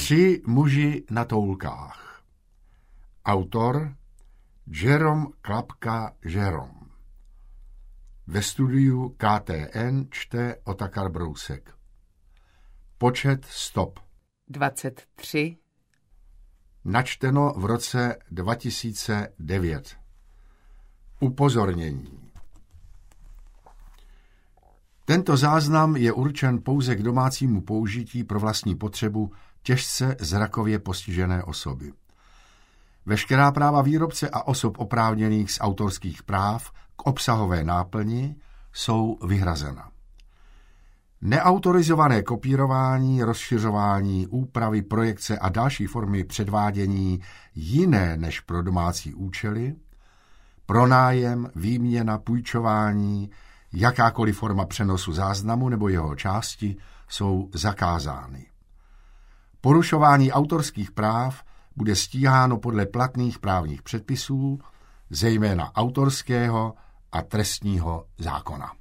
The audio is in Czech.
3 muži na toulkách. Autor Jerome Klapka Jerome. Ve studiu KTN čte Otakar Brousek. Počet stop 23. Načteno v roce 2009. Upozornění. Tento záznam je určen pouze k domácímu použití pro vlastní potřebu těžce zrakově postižené osoby. Veškerá práva výrobce a osob oprávněných z autorských práv k obsahové náplni jsou vyhrazena. Neautorizované kopírování, rozšiřování, úpravy, projekce a další formy předvádění jiné než pro domácí účely, pronájem, výměna, půjčování, jakákoliv forma přenosu záznamu nebo jeho části jsou zakázány. Porušování autorských práv bude stíháno podle platných právních předpisů, zejména autorského a trestního zákona.